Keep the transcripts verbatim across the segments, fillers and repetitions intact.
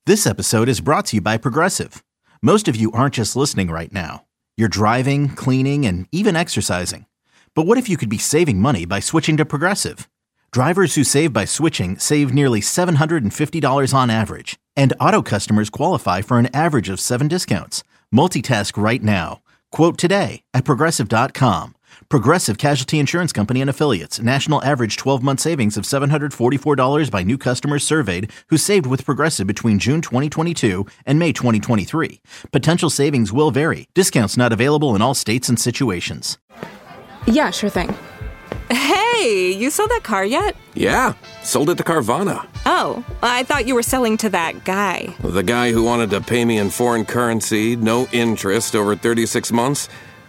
This episode is brought to you by Progressive. Most of you aren't just listening right now. You're driving, cleaning, and even exercising. But what if you could be saving money by switching to Progressive? Drivers who save by switching save nearly seven hundred fifty dollars on average. And auto customers qualify for an average of seven discounts. Multitask right now. Quote today at Progressive dot com. Progressive Casualty Insurance Company and Affiliates. National average twelve-month savings of seven hundred forty-four dollars by new customers surveyed who saved with Progressive between June twenty twenty-two and May twenty twenty-three. Potential savings will vary. Discounts not available in all states and situations. Yeah, sure thing. Hey, you sold that car yet? Yeah, sold it to Carvana. Oh, I thought you were selling to that guy. The guy who wanted to pay me in foreign currency, no interest, over thirty-six months?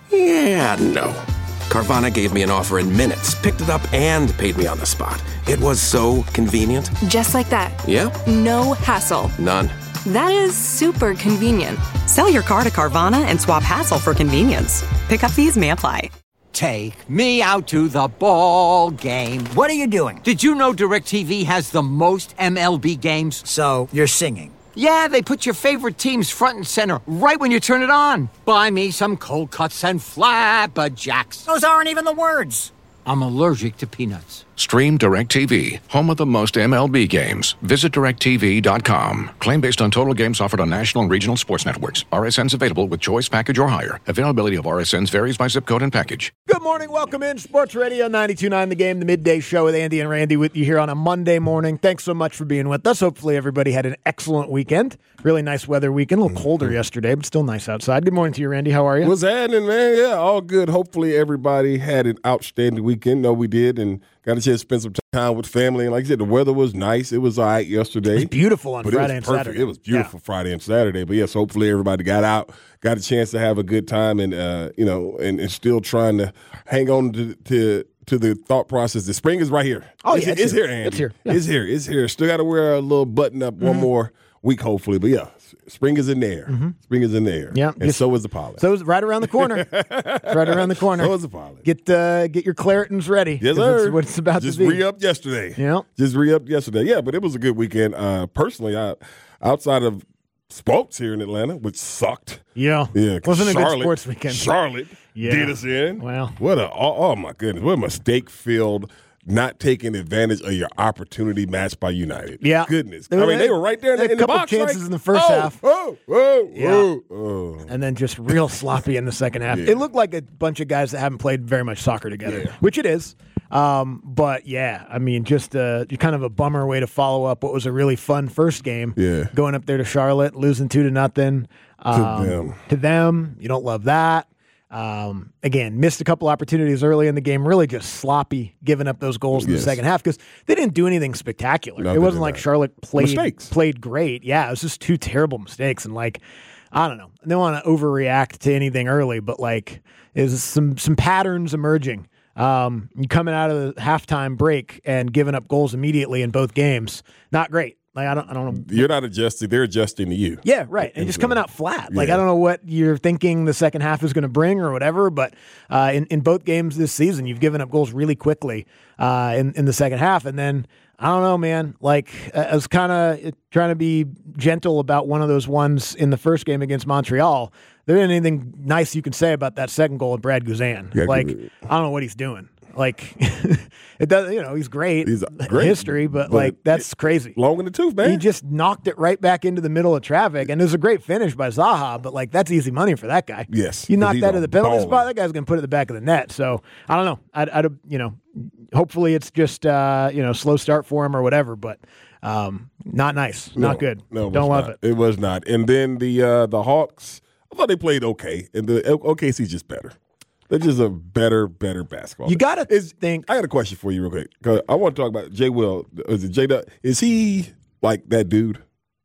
Yeah, no. Carvana gave me an offer in minutes, picked it up, and paid me on the spot. It was so convenient. Just like that. Yep. No hassle. None. That is super convenient. Sell your car to Carvana and swap hassle for convenience. Pickup fees may apply. Take me out to the ball game. What are you doing? Did you know DirecTV has the most M L B games? So, you're singing? Yeah, they put your favorite teams front and center right when you turn it on. Buy me some cold cuts and flapjacks. Those aren't even the words. I'm allergic to peanuts. Stream DirecTV, home of the most M L B games. Visit direct T V dot com. Claim based on total games offered on national and regional sports networks. R S Ns available with choice package or higher. Availability of R S Ns varies by zip code and package. Good morning. Welcome in. Sports Radio ninety-two point nine The Game, the midday show with Andy and Randy with you here on a Monday morning. Thanks so much for being with us. Hopefully everybody had an excellent weekend. Really nice weather weekend. A little colder yesterday, but still nice outside. Good morning to you, Randy. How are you? What's happening, man? Yeah, all good. Hopefully everybody had an outstanding weekend. No, we did, and got a chance to spend some time with family. And like I said, the weather was nice. It was all right yesterday. It was beautiful on but Friday it was and perfect. Saturday. It was beautiful yeah. Friday and Saturday. But yes, hopefully everybody got out, got a chance to have a good time, and uh, you know, and, and still trying to hang on to, to to the thought process. The spring is right here. Oh it's, yeah, it's, it's here, here. Andy. It's here. Yeah. It's here. It's here. Still got to wear a little button up mm-hmm. one more week, hopefully. But yeah, spring is in there. Mm-hmm. Spring is in there. Yeah, and so is the pollen. So it's right around the corner. It's right around the corner. So is the pollen. Get uh, get your Claritons ready. Yes, sir. That's what it's about Just to be. re-up yesterday. Yeah. Just re-up yesterday. Yeah, but it was a good weekend. Uh, personally, I, outside of sports here in Atlanta, which sucked. Yeah. Yeah. Wasn't Charlotte, a good sports weekend. Charlotte yeah. did us in. Wow. What a, oh, oh my goodness, what a mistake-filled, not taking advantage of your opportunity matched by United. Yeah. Goodness. I mean, they were right there in, the, in the box. A couple chances right? in the first oh, half. Oh, oh, yeah. oh, oh. And then just real sloppy in the second half. Yeah. It looked like a bunch of guys that haven't played very much soccer together, yeah. which it is. Um, but, yeah, I mean, just uh, kind of a bummer way to follow up what was a really fun first game. Yeah. Going up there to Charlotte, losing two to nothing. Um, to them. To them. You don't love that. Um, again, missed a couple opportunities early in the game, really just sloppy giving up those goals in yes. the second half because they didn't do anything spectacular. No, it wasn't like not. Charlotte played Mistakes. played great. Yeah, it was just two terrible mistakes. And like, I don't know. I don't want to overreact to anything early, but like is some some patterns emerging. Um, you coming out of the halftime break and giving up goals immediately in both games, not great. Like I don't, I don't know. You're not adjusting; they're adjusting to you. Yeah, right. And just coming out flat. Like yeah. I don't know what you're thinking the second half is going to bring or whatever. But uh, in in both games this season, you've given up goals really quickly uh, in in the second half, and then I don't know, man. Like I was kind of trying to be gentle about one of those ones in the first game against Montreal. There isn't anything nice you can say about that second goal of Brad Guzan. Yeah, like I don't know what he's doing. Like it does, you know, he's great, he's great history, but, but like that's crazy. Long in the tooth, man. He just knocked it right back into the middle of traffic, and it was a great finish by Zaha. But like that's easy money for that guy. Yes, you knock that to the penalty baller. spot, that guy's gonna put it in the back of the net. So I don't know. I'd, I'd you know, hopefully it's just uh, you know slow start for him or whatever, but. Um, not nice, no, not good. No, it don't love not. it. It was not. And then the uh, the Hawks, I thought they played okay, and the O K C's just better. They're just a better, better basketball. You got to is, think. I got a question for you real quick. Cause I want to talk about Jay Will. Is it Jay? Is he like that dude?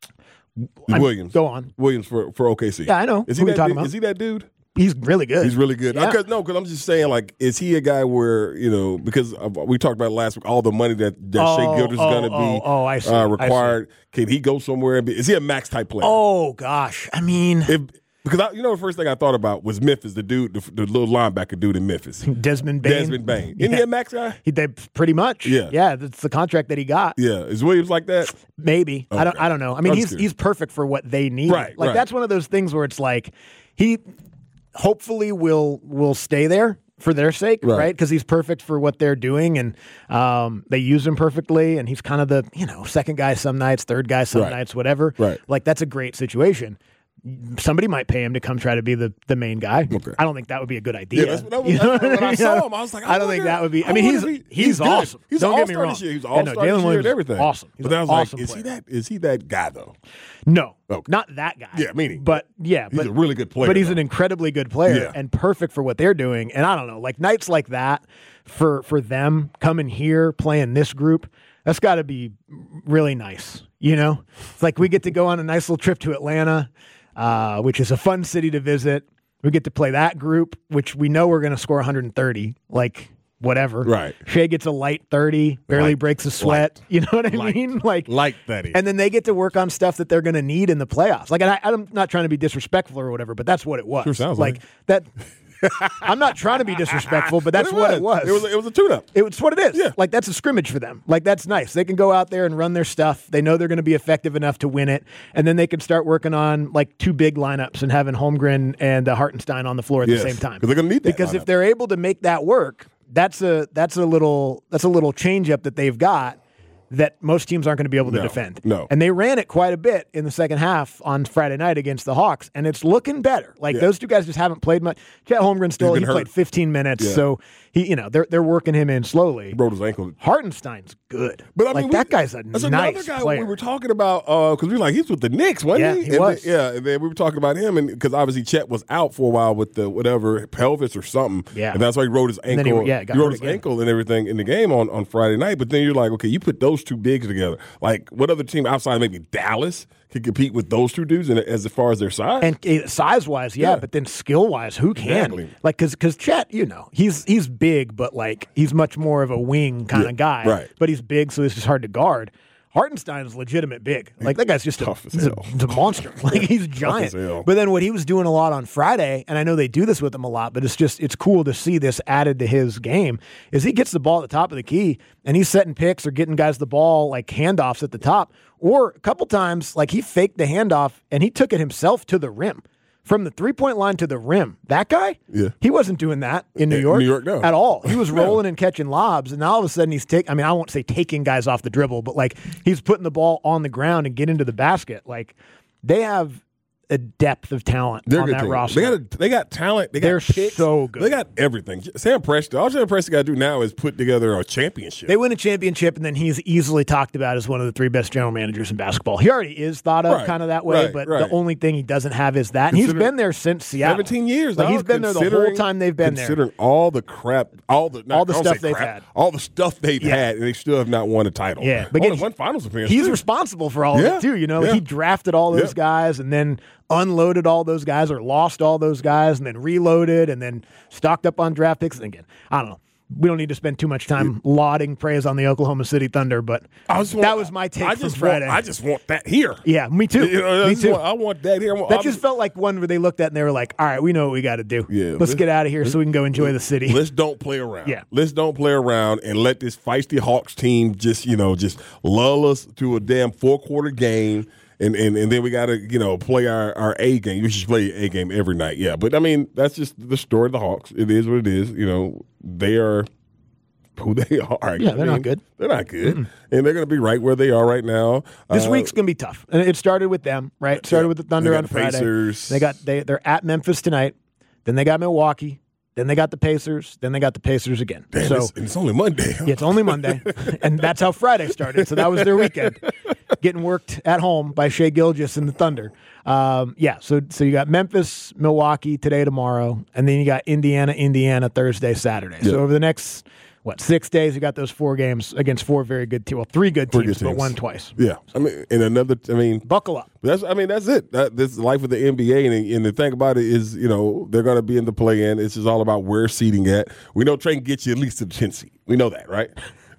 I'm, Williams. Go on. Williams for, for O K C. Yeah, I know. Is Who he we that talking dude? about? Is he that dude? He's really good. He's really good. Yeah. Cause, no, because I'm just saying, like, is he a guy where, you know, because we talked about last week, all the money that, that oh, Shea Gildas is oh, going to be oh, oh, I see, uh, required. I see. Can he go somewhere and be? Is he a max type player? Oh gosh, I mean, if Because I, you know the first thing I thought about was Memphis, the dude, the, the little linebacker dude in Memphis. Desmond Bain. Desmond Bain. Isn't yeah. he a max guy? He did pretty much. Yeah. Yeah, that's the contract that he got. Yeah. Is Williams like that? Maybe. Okay. I don't I don't know. I mean, I'm he's curious. he's perfect for what they need. Right, Like right. that's one of those things where it's like he hopefully will will stay there for their sake, Right. right? Because he's perfect for what they're doing, and um, they use him perfectly, and he's kind of the, you know, second guy some nights, third guy some Right. nights, whatever. Right. Like that's a great situation. Somebody might pay him to come try to be the, the main guy. Okay. I don't think that would be a good idea. Yeah, that's what I was, You know that's when what I mean? saw him. I was like, I, I don't think wonder- that would be. I I mean, he's wonder if he- he's, he's good. awesome. He's don't an get me all-star wrong. this year. He was Yeah, no, all-star Jalen this year Williams and everything. Awesome. He's But then I an was awesome like, is player. he that? Is he that guy though? No, Okay. not that guy. Yeah, meaning. But yeah, He's but, a really good player, But he's though. an incredibly good player Yeah. and perfect for what they're doing. And I don't know, like nights like that for for them coming here playing this group, that's got to be really nice. You know, it's like we get to go on a nice little trip to Atlanta, uh, which is a fun city to visit. We get to play that group, which we know we're going to score one hundred thirty. Like. Whatever. Right. Shea gets a light thirty, barely Light. breaks a sweat. Light. You know what I Light. mean? Like Like that is. And then they get to work on stuff that they're going to need in the playoffs. Like, and I, I'm not trying to be disrespectful or whatever, but that's what it was. Sure sounds like like that. I'm not trying to be disrespectful, but that's what it was. It was. It was a tune-up. It's what it is. Yeah. Like, that's a scrimmage for them. Like, that's nice. They can go out there and run their stuff. They know they're going to be effective enough to win it. And then they can start working on, like, two big lineups and having Holmgren and uh, Hartenstein on the floor at Yes. the same time. 'Cause they're gonna need that Because lineup. if they're able to make that work, that's a that's a little that's a little change up that they've got that most teams aren't going to be able to No, defend. no. And they ran it quite a bit in the second half on Friday night against the Hawks, and it's looking better. Like Yeah. those two guys just haven't played much. Chet Holmgren still He's he been played hurt. fifteen minutes, Yeah. so he you know they're they're working him in slowly. He broke his ankle. Hartenstein's good, But I like mean, that we, guy's a that's nice another guy player. we were talking about because we were like, he's with the Knicks, wasn't Yeah, he? he And was. then- yeah, and then we were talking about him, and because obviously Chet was out for a while with the whatever pelvis or something. Yeah. and that's why he rolled his And then he- ankle. yeah, got he rolled hurt his again. ankle and everything in the game on, on Friday night. But then you're like, okay, you put those two bigs together. Like, what other team outside of maybe Dallas could compete with those two dudes in, as far as their size? And uh, size wise, yeah, Yeah. but then skill wise, who can? Exactly. Like, because because Chet, you know, he's he's big, but like he's much more of a wing kind of Yeah, guy. right. But he's big, so it's just hard to guard. Hartenstein is legitimate big. Like that guy's just a, Tough as he's a, hell. he's a monster. Like he's giant. as hell. But then what he was doing a lot on Friday, and I know they do this with him a lot, but it's just it's cool to see this added to his game. Is he gets the ball at the top of the key and he's setting picks or getting guys the ball like handoffs at the top, or a couple times like he faked the handoff and he took it himself to the rim. From the three-point line to the rim, that guy, Yeah. he wasn't doing that in New In York, New York, no. at all. He was No. rolling and catching lobs, and now all of a sudden he's taking. I mean, I won't say taking guys off the dribble, but like he's putting the ball on the ground and getting to the basket. Like they have a depth of talent They're a on good that team. roster. They got a, they got talent. They got They're picks. so good. They got everything. Sam Preston. All Sam Preston got to do now is put together a championship. They win a championship, and then he's easily talked about as one of the three best general managers in basketball. He already is thought of Right, kind of that way, right, but right. the only thing he doesn't have is that. And he's Consider- been there since Seattle. Seventeen years. Like now, he's been there the whole considering- time they've been there. Considering all the crap, all the not, All the I don't stuff say they've crap, had. all the stuff they've Yeah. had, and they still have not won a title. Yeah, but Only again, one finals appearance. He's too. responsible for all of Yeah, it too. You know, yeah. he drafted all those Yeah. guys and then unloaded all those guys or lost all those guys and then reloaded and then stocked up on draft picks. And again, I don't know. We don't need to spend too much time lauding praise on the Oklahoma City Thunder, but I just want- that was my take I from just Friday. Want, I just want that here. yeah, me too. You know, I me just too. want- I want that here. I want- that I'm- just felt like one where they looked at and they were like, all right, we know what we got to do. Yeah, let's let's- get out of here so we can go enjoy the city. Let's don't play around. Yeah. Let's don't play around and let this feisty Hawks team just, you know, just lull us to a damn four quarter game. And, and and then we got to, you know, play our, our A game. We should play A game every night. Yeah. But, I mean, that's just the story of the Hawks. It is what it is. You know, they are who they are. Yeah, I they're mean, not good. They're not good. Mm-mm. And they're going to be right where they are right now. This Uh, week's gonna be tough, and it started with them. Right, it started Yeah. with the Thunder They got on the Friday. Pacers. They got they they're at Memphis tonight. Then they got Milwaukee. Then they got the Pacers. Then they got the Pacers again. Damn, so it's, it's only Monday. yeah, it's only Monday, and that's how Friday started. So that was their weekend, getting worked at home by Shea Gilgeous and the Thunder. Um, yeah, so so you got Memphis, Milwaukee today, tomorrow, and then you got Indiana, Indiana Thursday, Saturday. Yeah. So over the next what six days, you got those four games against four very good teams. Well, three good Four teams, good but teams. one twice. Yeah. I mean, and another, I mean, Buckle up. That's, I mean, that's it. That, this is the life of the N B A, and, and the thing about it is, you know, they're going to be in the play-in. It's just all about where seeding at. We know Trey can get you at least to the ten seed. We know that, right?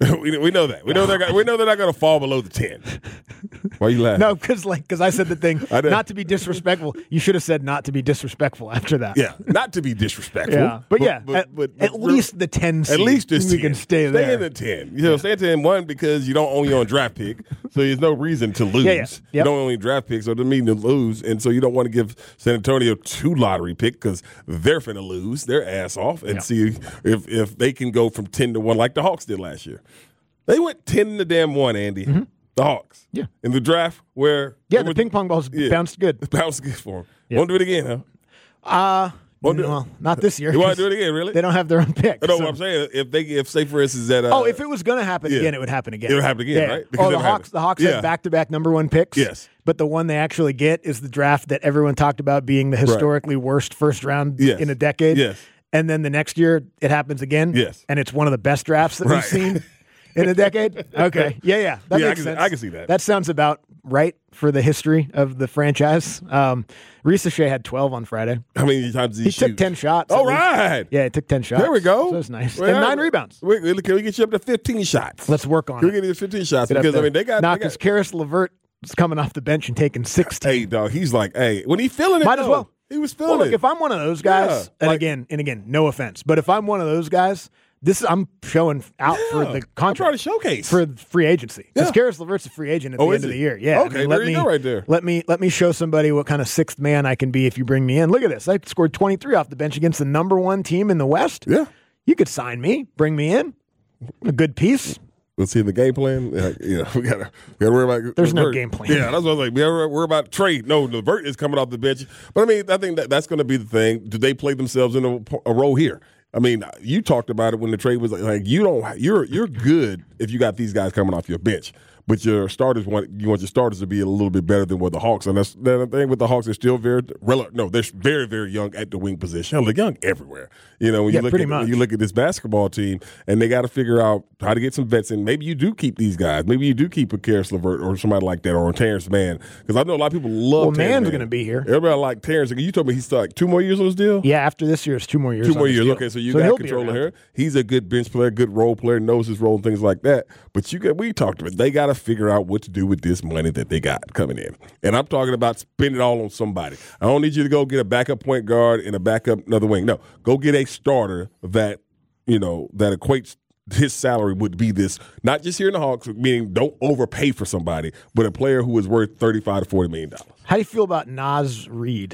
we, we know that. We know they're gonna, we know they're not going to fall below the ten. Why are you laughing? No, because like because I said the thing not to be disrespectful. You should have said not to be disrespectful after that. Yeah, not to be disrespectful. Yeah, but, but yeah, but, at, but, but, at but least the ten. At least the we can stay there. Stay in the ten. You know, yeah. stay in the ten. One because you don't own your own draft pick, so there's no reason to lose. Yeah, yeah. Yep. You don't own any draft picks, so it doesn't mean to lose, and so you don't want to give San Antonio two lottery picks because they're finna lose their ass off and yeah. see if if they can go from ten to one like the Hawks did last year. They went ten to damn one, Andy. Mm-hmm. The Hawks. Yeah. In the draft where yeah, the was, ping pong balls yeah, bounced good. Bounced good for them. Yeah. Won't do it again, huh? Uh well, not this year. You want to do it again, really? They don't have their own pick. I know so. what I'm saying. If they, if say for instance that. Uh, oh, if it was going to happen yeah. again, it would happen again. It would happen again, yeah. right? Because oh, the Hawks. Happened. The Hawks yeah. have back-to-back number one picks. Yes. But the one they actually get is the draft that everyone talked about being the historically right. worst first round yes. in a decade. Yes. And then the next year it happens again. Yes. And it's one of the best drafts that right. we've seen in a decade. Okay. Yeah, yeah. That yeah, makes I can, sense. I can see that. That sounds about right for the history of the franchise. Um, Risa Shea had twelve on Friday. How many times did he, he shoot? took ten shots. All right. Yeah, he took ten shots. There we go. So that's nice. Well, and nine rebounds. We, can we get you up to fifteen shots? Let's work on can it. Can we get you to fifteen shots? Get because, I mean, they got... Now, because Karis LeVert is coming off the bench and taking sixteen. Hey, dog, he's like, hey, when he feeling it, Might though, as well. He was feeling well, look, it. if I'm one of those guys, yeah, and like, again, and again, no offense, but if I'm one of those guys, this is, I'm showing out yeah, for the contract. I'm trying to showcase. For free agency. Because yeah. Karis LeVert's a free agent at oh, the end it? of the year. Yeah. Okay, I mean, let there you me, go right there. Let me, let me show somebody what kind of sixth man I can be if you bring me in. Look at this. I scored twenty-three off the bench against the number one team in the West. Yeah. You could sign me, bring me in. A good piece. We'll see the game plan. Yeah, yeah we gotta we gotta worry about. There's LeVert. no game plan. Yeah, that's what I was like. We gotta worry about trade. No, LeVert is coming off the bench. But I mean, I think that that's going to be the thing. Do they play themselves in a, a role here? I mean, you talked about it when the trade was like, like you don't. You're you're good if you got these guys coming off your bench. But your starters want you want your starters to be a little bit better than what the Hawks, and that's the thing with the Hawks. They're still very no, they're very very young at the wing position. They're young everywhere. You know when yeah, you look pretty at much. when you look at this basketball team, and they got to figure out how to get some vets in. Maybe you do keep these guys. Maybe you do keep a Karis LeVert or somebody like that, or a Terrence Mann, because I know a lot of people love. Well, Terrence Mann's Mann. going to be here. Everybody like Terrence. You told me he's still like two more years on his deal. Yeah, after this year, it's two more years. Two more on his years. deal. Okay, so you so got control of here. He's a good bench player, good role player, knows his role and things like that. But you got we talked about. They got to figure out what to do with this money that they got coming in. And I'm talking about spending it all on somebody. I don't need you to go get a backup point guard and a backup another wing. No, go get a starter that, you know, that equates his salary would be this, not just here in the Hawks, meaning don't overpay for somebody, but a player who is worth thirty-five to forty million dollars. How do you feel about Naz Reid?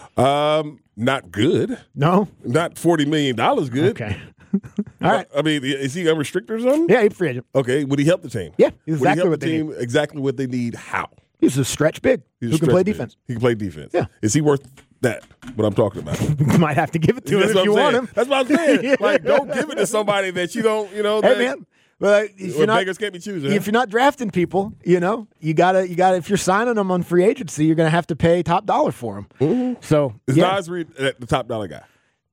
Um, not good. No? Not forty million dollars good. Okay. All right. I mean, is he unrestricted or something? Yeah, he's free agent. Okay. Would he help the team? Yeah, he's Would exactly he help what the they team need. exactly what they need? How? He's a stretch big He's who a can stretch play big. defense. He can play defense. Yeah. Is he worth that? What I'm talking about. You might have to give it to That's him what if you I'm want saying. him. That's what I'm saying. yeah. Like, don't give it to somebody that you don't, you know. Hey, that, man. Well, if well, you're not, beggars can't be choosers. if you're not drafting people, you know, you gotta, you gotta. If you're signing them on free agency, you're gonna have to pay top dollar for them. Mm-hmm. So, is yeah. Naz Reid the top dollar guy?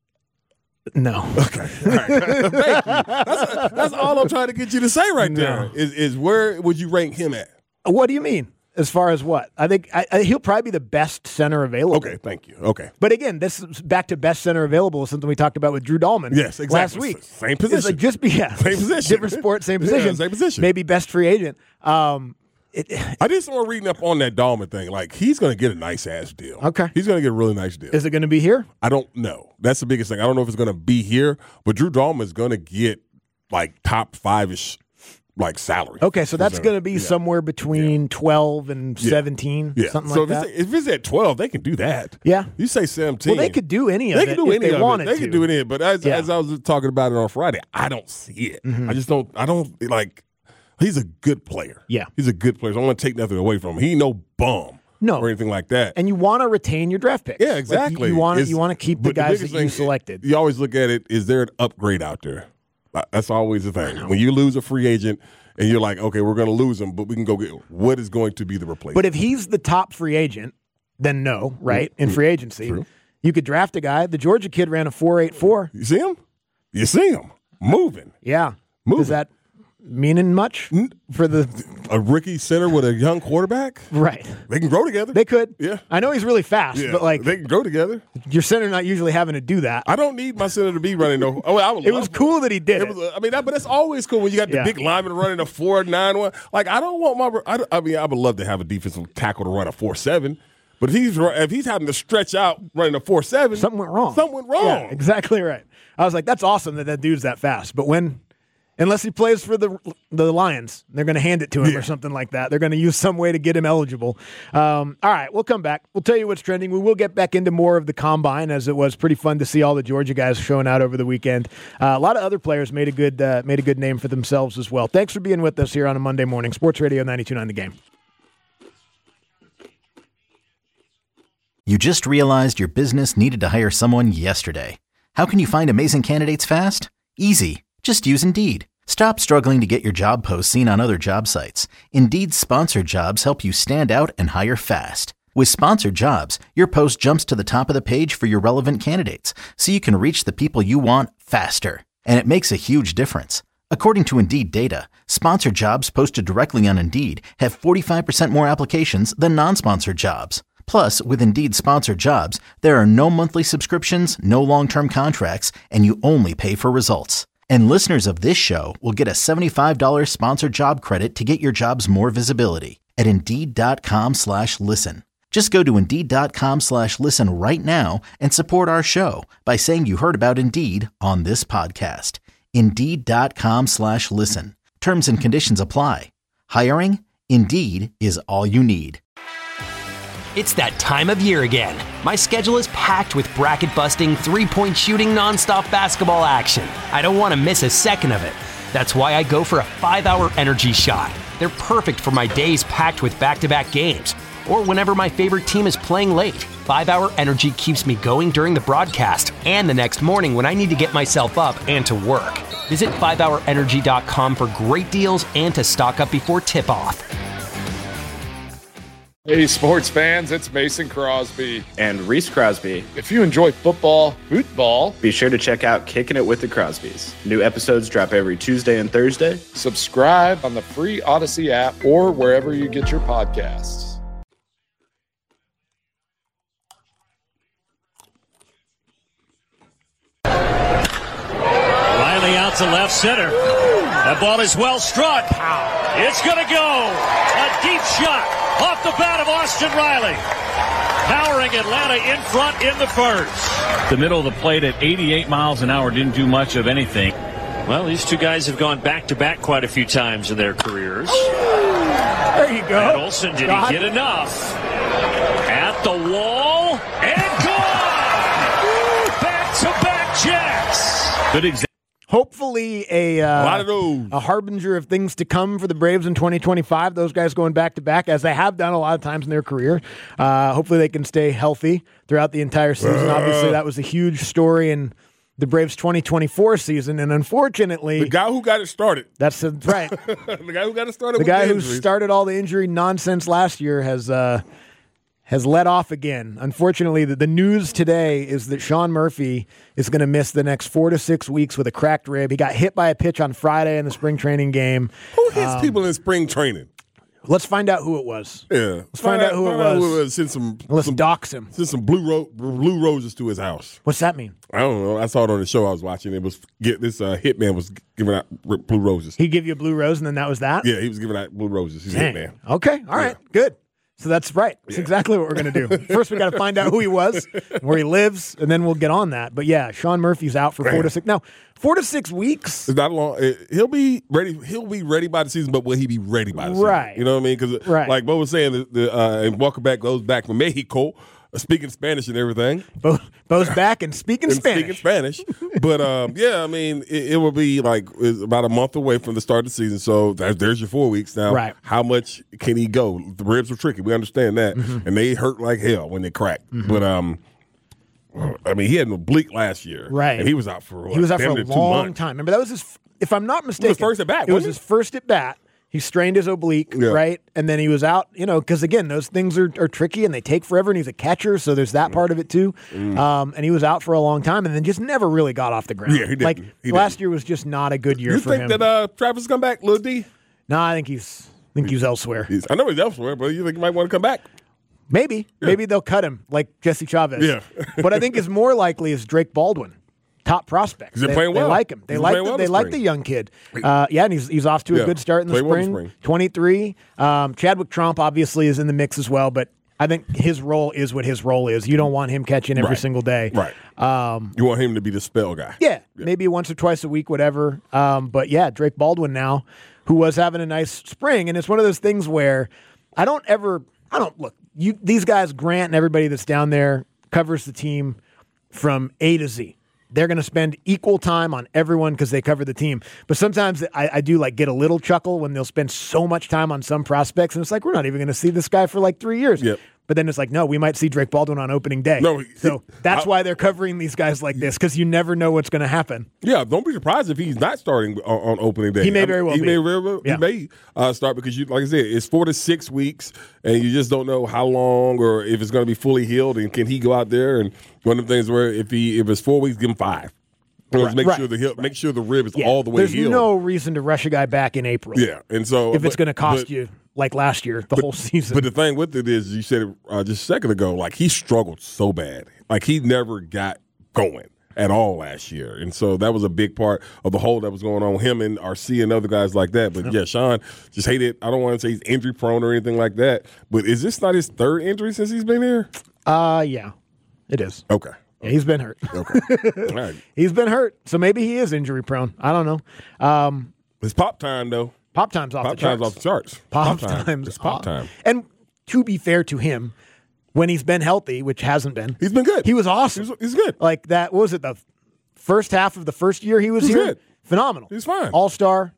No. Okay. All right. Thank you. That's, that's all I'm trying to get you to say right No. there. Is is where would you rank him at? What do you mean? As far as what? I think I, I, he'll probably be the best center available. Okay, thank you. Okay. But again, this is back to best center available is something we talked about with Drew Dahlman Yes, exactly. last week. Same position. It's like just be yeah, Same position. different sport, same Yeah, position. same position. Maybe best free agent. Um, it, I did some more reading up on that Dahlman thing. Like, he's going to get a nice ass deal. Okay. He's going to get a really nice deal. Is it going to be here? I don't know. That's the biggest thing. I don't know if it's going to be here, but Drew Dahlman is going to get like top five ish. Like salary. Okay, so that's going to be yeah. somewhere between yeah. twelve and yeah. seventeen, yeah. something so like if that. It's, if it's at twelve, they can do that. Yeah. You say seventeen. Well, they could do any of they it can do if any they of wanted it. They to. can do any of it. But as, Yeah. as I was talking about it on Friday, I don't see it. Mm-hmm. I just don't. I don't like. He's a good player. Yeah. He's a good player. So I don't want to take nothing away from him. He ain't no bum. No. Or anything like that. And you want to retain your draft picks. Yeah, exactly. Like you, you want to It's- you want to keep the but guys biggest that you thing, selected. You always look at it, is there an upgrade out there? Uh, That's always the thing. When you lose a free agent and you're like, okay, we're going to lose him, but we can go get what is going to be the replacement? But if he's the top free agent, then no, right? In free agency, True. you could draft a guy. The Georgia kid ran a four eight four. You see him? You see him moving. Yeah. Moving. Does that meaning much for the a rookie center with a young quarterback. Right, they can grow together. They could. Yeah, I know he's really fast, yeah. but like they can grow together. Your center not usually having to do that. I don't need my center to be running no. Oh, I would it was cool that he did it. it. Was, I mean, that, but that's always cool when you got the yeah. big lineman running a four nine one. Like I don't want my. I, I mean, I would love to have a defensive tackle to run a four seven. But if he's if he's having to stretch out running a four seven, something went wrong. Something went wrong. Yeah, exactly right. I was like, that's awesome that that dude's that fast. But when, unless he plays for the the Lions, they're going to hand it to him yeah. or something like that. They're going to use some way to get him eligible. Um, all right, we'll come back. We'll tell you what's trending. We will get back into more of the combine, as it was pretty fun to see all the Georgia guys showing out over the weekend. Uh, a lot of other players made a good uh, made a good name for themselves as well. Thanks for being with us here on a Monday morning. Sports Radio ninety-two point nine The Game. You just realized your business needed to hire someone yesterday. How can you find amazing candidates fast? Easy. Just use Indeed. Stop struggling to get your job posts seen on other job sites. Indeed's sponsored jobs help you stand out and hire fast. With sponsored jobs, your post jumps to the top of the page for your relevant candidates, so you can reach the people you want faster. And it makes a huge difference. According to Indeed data, sponsored jobs posted directly on Indeed have forty-five percent more applications than non-sponsored jobs. Plus, with Indeed sponsored jobs, there are no monthly subscriptions, no long-term contracts, and you only pay for results. And listeners of this show will get a seventy-five dollars sponsored job credit to get your jobs more visibility at Indeed.com slash listen. Just go to Indeed.com slash listen right now and support our show by saying you heard about Indeed on this podcast. Indeed.com slash listen. Terms and conditions apply. Hiring? Indeed is all you need. It's that time of year again. My schedule is packed with bracket-busting, three-point shooting, nonstop basketball action. I don't want to miss a second of it. That's why I go for a five-hour energy shot. They're perfect for my days packed with back-to-back games, or whenever my favorite team is playing late. five-hour energy keeps me going during the broadcast and the next morning when I need to get myself up and to work. Visit five hour energy dot com for great deals and to stock up before tip-off. Hey, sports fans, it's Mason Crosby. And Reese Crosby. If you enjoy football, football, be sure to check out Kicking It with the Crosbys. New episodes drop every Tuesday and Thursday. Subscribe on the free Odyssey app or wherever you get your podcasts. Riley out to left center. That ball is well struck. It's going to go. A deep shot off the bat of Austin Riley. Powering Atlanta in front in the first. The middle of the plate at eighty-eight miles an hour didn't do much of anything. Well, these two guys have gone back-to-back quite a few times in their careers. There you go. And Olsen, did God. he get enough? At the wall and gone! Back-to-back Jacks. Good example. Hopefully a, uh, a lot of those. a harbinger of things to come for the Braves in twenty twenty-five. Those guys going back-to-back, as they have done a lot of times in their career. Uh, hopefully they can stay healthy throughout the entire season. Uh, Obviously, that was a huge story in the Braves' twenty twenty-four season, and unfortunately... The guy who got it started. That's uh, right. the guy who got it started The with guy the who started all the injury nonsense last year has... Uh, has let off again. Unfortunately, the, the news today is that Sean Murphy is going to miss the next four to six weeks with a cracked rib. He got hit by a pitch on Friday in the spring training game. Who hits um, people in spring training? Let's find out who it was. Yeah. Let's find, find out, out who find it was. Out who it was. Send some, Let's some, dox him. Send some blue, ro- blue roses to his house. What's that mean? I don't know. I saw it on the show I was watching. It was get this uh, hitman was giving out blue roses. He'd give you a blue rose, and then that was that? Yeah, he was giving out blue roses. He's Dang. a hitman. Okay. All right. Yeah. Good. So that's right. That's yeah. exactly what we're going to do. First, we got to find out who he was, where he lives, and then we'll get on that. But yeah, Sean Murphy's out for four to six. Now, four to six weeks. It's not long. He'll be ready. He'll be ready by the season, but will he be ready by the season? Right. You know what I mean? Because right. like Bo was saying, the, the uh, and Walker back goes back from Mexico, speaking Spanish and everything. Bo, Bo's back and speaking and Spanish. Speaking Spanish. But um, yeah, I mean, it, it will be like it's about a month away from the start of the season. So that, there's your four weeks now. Right. How much can he go? The ribs were tricky. We understand that, mm-hmm. and they hurt like hell when they crack. Mm-hmm. But um. I mean, he had an oblique last year, right? And he was out for what, he was out for a long months. time. Remember, that was his. If I'm not mistaken, it was first at bat. It was his first at bat. He strained his oblique, Yeah. right? And then he was out, you know, because again, those things are, are tricky and they take forever, and he's a catcher, so there's that part of it too. Mm. Um, and he was out for a long time and then just never really got off the ground. Yeah, he didn't. Like, He last didn't. year was just not a good year You for think him. that uh, Travis come back, Lil D? no, I think he's I think he's elsewhere. He's, I know he's elsewhere, but you think he might want to come back? Maybe. Maybe they'll cut him like Jesse Chavez. Yeah. What I think is more likely is Drake Baldwin. Top prospect. He's been they, playing well. They like him. They He's like playing the, well they this like spring. the young kid. Uh, yeah, and he's he's off to a Yeah. good start in the Played well this spring. spring. twenty-three. Um, Chadwick Trump obviously is in the mix as well, but I think his role is what his role is. You don't want him catching every Right. single day. Right. Um, You want him to be the spell guy. yeah, maybe once or twice a week, whatever. Um, but yeah, Drake Baldwin now, who was having a nice spring, and it's one of those things where I don't ever, I don't look. You these guys, Grant and everybody that's down there covers the team from A to Z. They're going to spend equal time on everyone because they cover the team. But sometimes I, I do like get a little chuckle when they'll spend so much time on some prospects, and it's like we're not even going to see this guy for like three years. Yep. But then it's like, no, we might see Drake Baldwin on opening day. No, he- so that's I- why they're covering these guys like this, because you never know what's going to happen. Yeah, don't be surprised if he's not starting on, on opening day. He may I mean, very well He be. may very well. Yeah. He may uh, start because you, like I said, it's four to six weeks, and you just don't know how long or if it's going to be fully healed, and can he go out there? And one of the things where if he if it's four weeks, give him five. Let's make Right. sure the heel, make sure the rib is Yeah. all the way There's healed. no reason to rush a guy back in April. Yeah, and so if it's but- going to cost but- you like last year, the whole season. But the thing with it is, you said it uh, just a second ago, like he struggled so bad. Like he never got going at all last year. And so that was a big part of the hole that was going on with him and R C and other guys like that. But yeah, Sean just hated, I don't want to say he's injury prone or anything like that. But is this not his third injury since he's been here? uh, yeah, it is. Okay. Yeah, he's been hurt. Okay. All right. He's been hurt, so maybe he is injury prone. I don't know. Um, It's pop time, though. pop time's off Pop the charts. time's off the charts. Pop, time. time's It's pop off. time. And to be fair to him, when he's been healthy, which hasn't been, He's been good. he was awesome. He's, he's good. Like that, what was it, the first half of the first year he was He's here? good. Phenomenal. He's fine. All-star.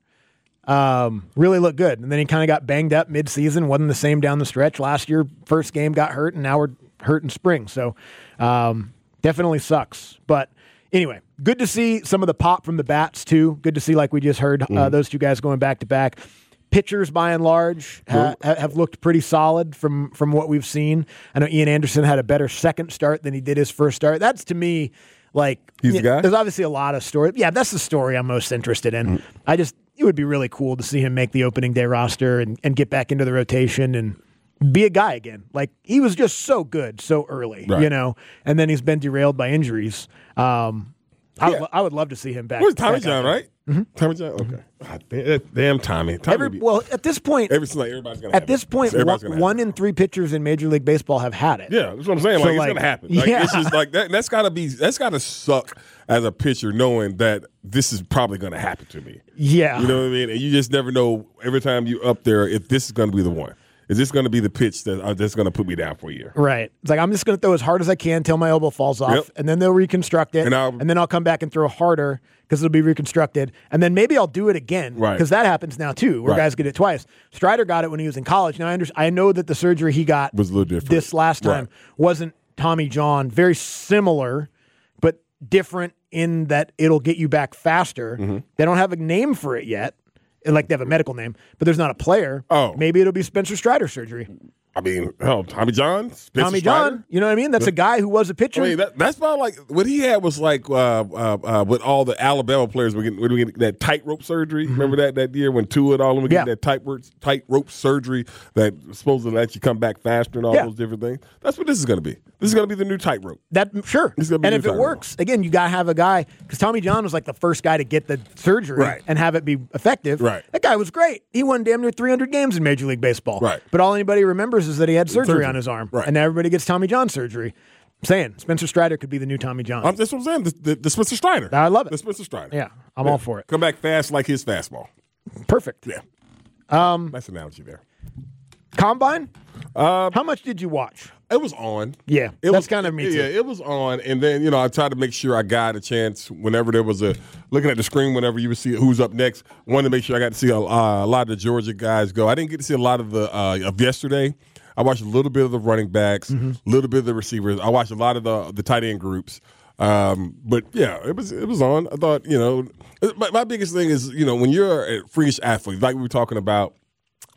Um, really looked good. And then he kind of got banged up mid-season, wasn't the same down the stretch. Last year, first game got hurt, and now we're hurt in spring. So um, definitely sucks. But anyway, good to see some of the pop from the bats, too. Good to see, like we just heard, uh, Mm-hmm. those two guys going back-to-back. Pitchers, by and large, ha- have looked pretty solid from, from what we've seen. I know Ian Anderson had a better second start than he did his first start. That's, to me, like, He's the you know, guy? there's obviously a lot of story. Yeah, that's the story I'm most interested in. Mm. I just, it would be really cool to see him make the opening day roster and, and get back into the rotation and be a guy again. Like, he was just so good so early, Right. you know, and then he's been derailed by injuries. Um, I, Yeah. would, I would love to see him back. Where's Tommy back out John, there. right? Tommy John? Okay. God, damn, damn Tommy. Tommy Every, be- well, at this point, every, like, everybody's gonna at have this it. point, Everybody's one, gonna have one it. in three pitchers in Major League Baseball have had it. Yeah, that's what I'm saying. So, Like, it's like, gonna happen. Like, yeah. it's just like that. That's gotta be. That's gotta suck as a pitcher, knowing that this is probably gonna happen to me. Yeah. You know what I mean? And you just never know every time you up there if this is gonna be the one. Is this going to be the pitch that uh, that's going to put me down for a year? Right. It's like, I'm just going to throw as hard as I can till my elbow falls off, Yep. and then they'll reconstruct it, And and, I'll- then I'll come back and throw harder because it'll be reconstructed, and then maybe I'll do it again, Right. because that happens now too, where Right. guys get it twice. Strider got it when he was in college. Now, I, under- I know that the surgery he got Was a little different. this last time Right. wasn't Tommy John. Very similar, but different in that it'll get you back faster. Mm-hmm. They don't have a name for it yet. Like, they have a medical name, but there's not a player. Oh. Maybe it'll be Spencer Strider surgery. I mean, hell, Tommy John, Spencer Tommy Strider? John, you know what I mean? That's a guy who was a pitcher. I mean, that, that's about like what he had was like uh, uh, uh, with all the Alabama players were getting, were getting that tightrope surgery. Remember that that year when Tua and all of them were getting Yeah. that tightrope tightrope surgery that supposed to let you come back faster and all Yeah. those different things. That's what this is going to be. This is going to be the new tightrope. That sure, He's gonna be and the if it tightrope. works, again, you gotta have a guy, because Tommy John was like the first guy to get the surgery Right. and have it be effective. Right. That guy was great. He won damn near three hundred games in Major League Baseball. Right. But all anybody remembers is that he had surgery, Surgery. on his arm, Right. and now everybody gets Tommy John surgery. I'm saying Spencer Strider could be the new Tommy John. Um, that's what I'm saying. The, the, the Spencer Strider. I love it. The Spencer Strider. Yeah, I'm Yeah. all for it. Come back fast like his fastball. Perfect. Yeah. Um, Nice analogy there. Combine. Uh, How much did you watch? It was on. Yeah, It that's was kind of me too. Yeah, it was on, and then you know I tried to make sure I got a chance whenever there was a looking at the screen. Whenever you would see who's up next, wanted to make sure I got to see a, uh, a lot of the Georgia guys go. I didn't get to see a lot of the uh, of yesterday. I watched a little bit of the running backs, a Mm-hmm. little bit of the receivers. I watched a lot of the the tight end groups. Um, but yeah, it was it was on. I thought you know my, my biggest thing is you know when you're a freakish athlete like we were talking about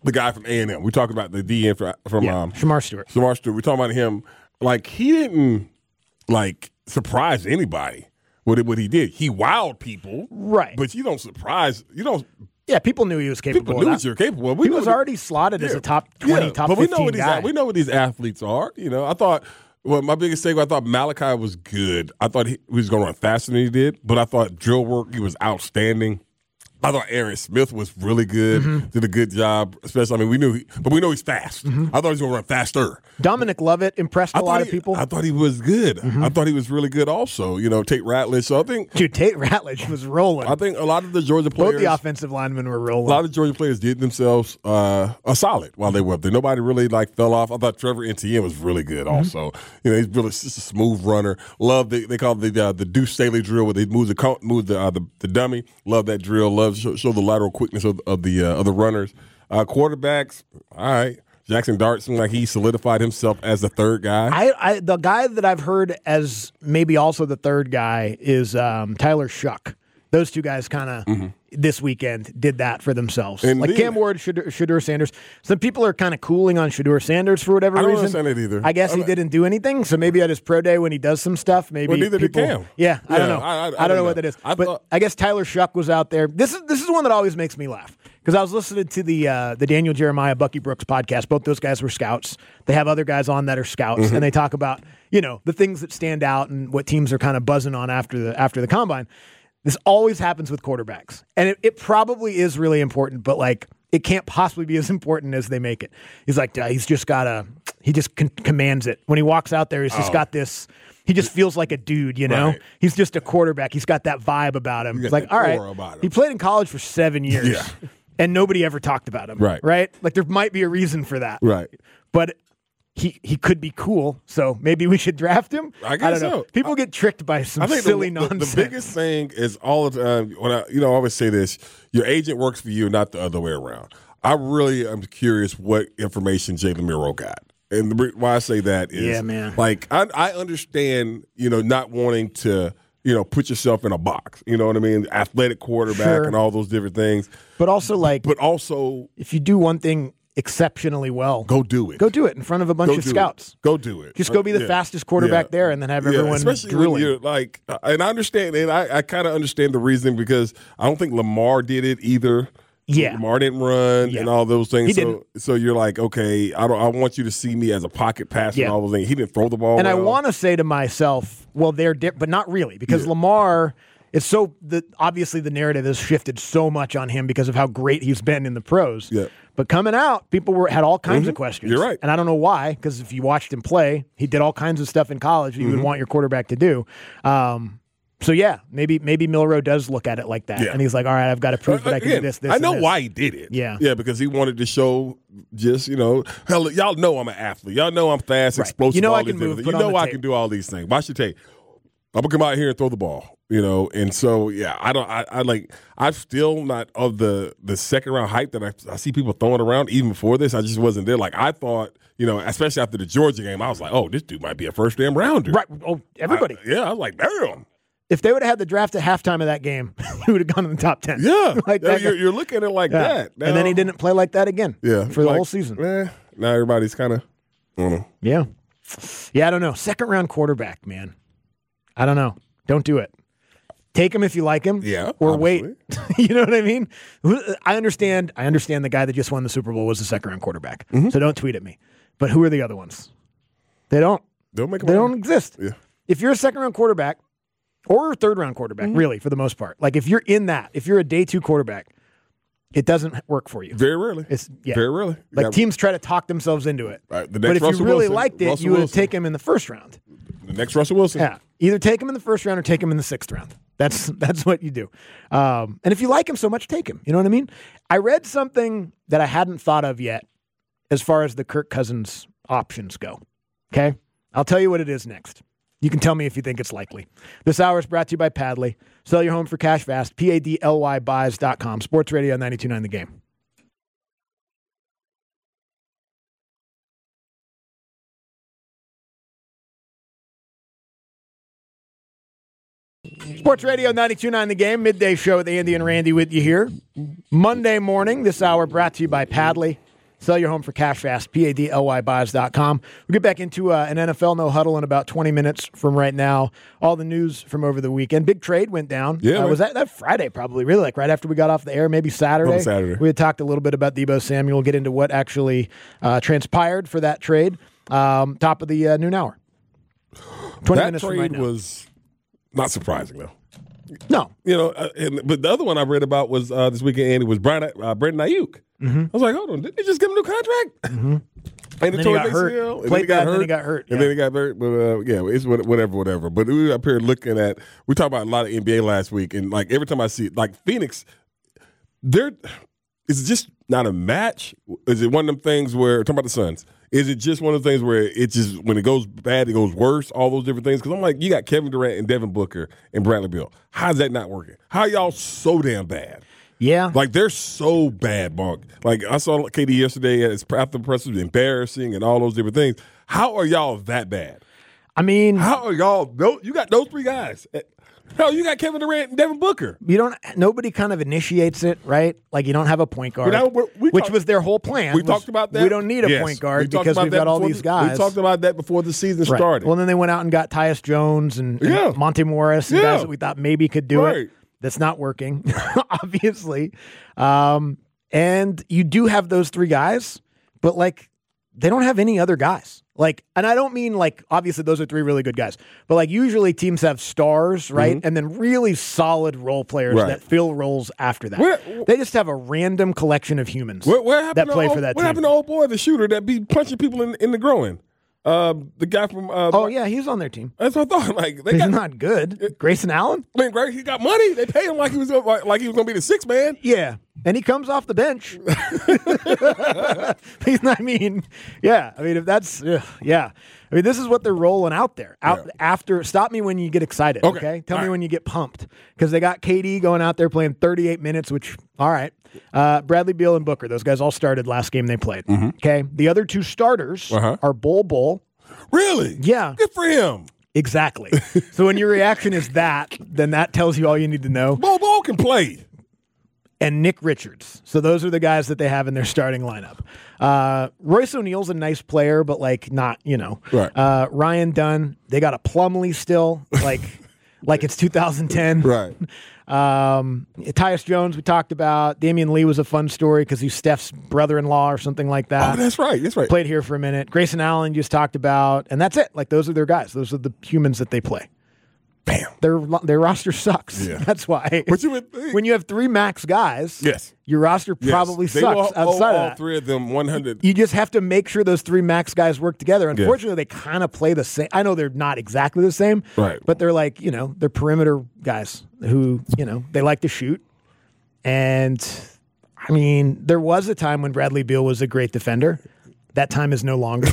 the guy from A and M. We're talking about the D N from, from yeah, um, Shamar Stewart. Shamar Stewart. We're talking about him. Like, he didn't, like, surprise anybody with what he did. He wowed people. Right. But you don't surprise, you don't. Yeah, people knew he was capable People of knew that. he was capable. We he was that, already slotted yeah, as a top twenty, yeah, top but we fifteen know what guy. These, we know what these athletes are. You know, I thought, well, my biggest takeaway, I thought Malachi was good. I thought he, he was going to run faster than he did, but I thought drill work, he was outstanding. I thought Aaron Smith was really good, mm-hmm. did a good job, especially, I mean, we knew, he, but we know he's fast. Mm-hmm. I thought he was going to run faster. Dominic Lovett impressed a lot he, of people. I thought he was good. Mm-hmm. I thought he was really good also. You know, Tate Ratledge. So I think. Dude, Tate Ratledge was rolling. I think a lot of the Georgia players. Both the offensive linemen were rolling. A lot of the Georgia players did themselves uh, a solid while they were up there. Nobody really like fell off. I thought Trevor Etienne was really good mm-hmm. also. You know, he's really just a smooth runner. Love, the, they call it the, uh, the Deuce Staley drill where they move the move the, uh, the, the dummy. Love that drill. Love show, show the lateral quickness of, of the uh, of the runners. Uh, quarterbacks, all right. Jackson Dart seemed like he solidified himself as the third guy. I, I the guy that I've heard as maybe also the third guy is um, Tyler Shuck. Those two guys kind of mm-hmm. this weekend did that for themselves. And like then, Cam Ward, Shedeur, Shedeur Sanders. Some people are kind of cooling on Shedeur Sanders for whatever I don't reason. understand it either. I guess I'm, he didn't do anything, so maybe at his pro day when he does some stuff, maybe well, neither people, did Cam. Yeah, I yeah, don't know. I, I, I, I don't, don't know, know what that is. I but thought, I guess Tyler Shuck was out there. This is this is one that always makes me laugh. Because I was listening to the uh, the Daniel Jeremiah, Bucky Brooks podcast. Both those guys were scouts. They have other guys on that are scouts, mm-hmm. and they talk about, you know, the things that stand out and what teams are kind of buzzing on after the after the combine. This always happens with quarterbacks, and it, it probably is really important, but like it can't possibly be as important as they make it. He's like, he's just got a, he just con- commands it when he walks out there. He's just oh. got this. He just feels like a dude, you know? Right. He's just a quarterback. He's got that vibe about him. It's like, all right, he played in college for seven years, yeah. and nobody ever talked about him. Right. Right? Like, there might be a reason for that. Right. But he he could be cool, so maybe we should draft him. I guess I don't know. so. People I, get tricked by some I think silly the, nonsense. The, the biggest thing is all the time, when I, you know, I always say this, your agent works for you, not the other way around. I really am curious what information Jalen Miro got. And the, why I say that is, yeah, man. like, I, I understand, you know, not wanting to, you know, put yourself in a box. You know what I mean? Athletic quarterback sure. and all those different things. But also, like, but also, if you do one thing exceptionally well, go do it. Go do it in front of a bunch go of scouts. It. Go do it. Just go be the yeah. fastest quarterback yeah. there, and then have everyone yeah. Especially drooling. when you're like, and I understand, and I, I kind of understand the reasoning because I don't think Lamar did it either. Yeah, Lamar didn't run yeah. and all those things. He so, didn't. so you're like, okay, I don't. I want you to see me as a pocket passer yeah. and all those things. He didn't throw the ball, and well. I want to say to myself, well, they're di- but not really, because yeah. Lamar. It's so the obviously the narrative has shifted so much on him because of how great he's been in the pros. Yeah. But coming out, people were had all kinds mm-hmm. of questions. You're right, and I don't know why. Because if you watched him play, he did all kinds of stuff in college that you mm-hmm. would want your quarterback to do. Um, So, yeah, maybe maybe Milroe does look at it like that. Yeah. And he's like, all right, I've got to prove uh, that I can again, do this, this, I know and this. why he did it. Yeah. Yeah, because he wanted to show just, you know, hell, y'all know I'm an athlete. Y'all know I'm fast, right. explosive. You know all I can these move. You Put know on the I tape. can do all these things. Watch your tape. I'm going to come out here and throw the ball, you know. And so, yeah, I don't, I, I like, I'm still not of the, the second round hype that I, I see people throwing around even before this. I just wasn't there. Like, I thought, you know, especially after the Georgia game, I was like, oh, this dude might be a first damn rounder. Right. Oh, everybody. I, yeah, I was like, damn. If they would have had the draft at halftime of that game, he would have gone in the top ten. Yeah, like yeah that you're, you're looking at it like yeah. that. Now, and then he didn't play like that again yeah, for the like, whole season. Eh, now everybody's kind of, I don't know. Yeah. Yeah, I don't know. Second round quarterback, man. I don't know. Don't do it. Take him if you like him. Yeah, or obviously. wait. You know what I mean? I understand. I understand the guy that just won the Super Bowl was the second round quarterback. Mm-hmm. So don't tweet at me. But who are the other ones? They don't. They'll make They don't exist. Yeah. If you're a second round quarterback or a third round quarterback, mm-hmm. really, for the most part, like if you're in that, if you're a day two quarterback, it doesn't work for you. Very rarely. It's yeah. Very rarely. Like yeah. teams try to talk themselves into it. Right. The but next if Russell you really Wilson, liked it, Russell you would Wilson. take him in the first round. The next Russell Wilson. Yeah. Either take him in the first round or take him in the sixth round. That's that's what you do. Um, and if you like him so much, take him. You know what I mean? I read something that I hadn't thought of yet as far as the Kirk Cousins options go. Okay? I'll tell you what it is next. You can tell me if you think it's likely. This hour is brought to you by Padley. Sell your home for cash fast. P A D L Y buys dot com. Sports Radio ninety-two point nine The Game. Sports Radio ninety-two point nine The Game. Midday show with Andy and Randy with you here. Monday morning, this hour brought to you by Padley. Sell your home for cash fast, P A D L Y buys dot com. We'll get back into uh, an N F L No Huddle in about twenty minutes from right now. All the news from over the weekend. Big trade went down. Yeah, uh, was that, that Friday probably, really, like right after we got off the air, maybe Saturday? On Saturday. We had talked a little bit about Deebo Samuel, get into what actually uh, transpired for that trade. Um, top of the uh, noon hour. twenty that minutes trade from right now. was not surprising, though. No. You know, uh, and, but the other one I read about was uh, this weekend, Andy, was Brian, uh, Brandon Ayuk. Mm-hmm. I was like, hold on, did they just give him a new contract? Mm-hmm. And, And then he got hurt. and Played bad, and then he got hurt. And yeah. then he got hurt. But uh, yeah, it's what- whatever, whatever. But we were up here looking at, we talked about a lot of N B A last week, and like every time I see, like Phoenix, they're, is it just not a match? Is it one of them things where, talking about the Suns, is it just one of the things where it just, when it goes bad, it goes worse, all those different things? Because I'm like, you got Kevin Durant and Devin Booker and Bradley Beal. How's that not working? How are y'all so damn bad? Yeah. Like, they're so bad, Mark. Like, I saw K D yesterday at his after press was embarrassing and all those different things. How are y'all that bad? I mean, how are y'all? No, you got those three guys. Hell, you got Kevin Durant and Devin Booker. You don't. Nobody kind of initiates it, right? Like you don't have a point guard, But now we which talk- was their whole plan. We was, talked about that. We don't need a Yes. point We guard talked because about we've that got all before these the- guys. We talked about that before the season Right. started. Well, then they went out and got Tyus Jones and, and Yeah. Monte Morris and Yeah. guys that we thought maybe could do Right. it. That's not working, obviously. Um, and you do have those three guys, but like they don't have any other guys. Like, and I don't mean like, obviously those are three really good guys, but like usually teams have stars, right? Mhm. And then really solid role players Right. that fill roles after that. Where- they just have a random collection of humans What, what happened that to play old, for that What team. happened to old boy, the shooter that be punching people in, in the groin? Uh, the guy from. Uh, Oh, yeah, he's on their team. That's what I thought. Like they He's got, not good. Grayson Allen? I mean, Greg, he got money. They paid him like he was gonna- like, like he was going to be the sixth man. Yeah. And he comes off the bench. He's not, I mean, yeah. I mean, if that's, ugh, yeah. I mean, this is what they're rolling out there. Out after, stop me when you get excited, okay? Okay. Tell All me right. when you get pumped. Because they got K D going out there playing thirty-eight minutes, which, all right. Uh, Bradley Beal and Booker, those guys all started last game they played. Okay. The other two starters Uh-huh. are Bol Bol. Really? Yeah. Good for him. Exactly. So when your reaction is that, then that tells you all you need to know. Bol Bol can play. And Nick Richards. So those are the guys that they have in their starting lineup. Uh, Royce O'Neal's a nice player, but like not, you know. Right. Uh, Ryan Dunn, they got a Plumlee still, like like it's two thousand ten. Right. Um, Tyus Jones, we talked about. Damian Lee was a fun story because he's Steph's brother-in-law or something like that. Oh, that's right. That's right. Played here for a minute. Grayson Allen, you just talked about. And that's it. Like those are their guys. Those are the humans that they play. Bam. Their their roster sucks. Yeah. That's why. But you would think- when you have three max guys, Yes. your roster Yes. probably They sucks will owe outside all of that. three of them one hundred. You just have to make sure those three max guys work together. Unfortunately, they kind of play the same. I know they're not exactly the same, Right. but they're like, you know, they're perimeter guys who, you know, they like to shoot. And I mean, there was a time when Bradley Beal was a great defender. That time is no longer.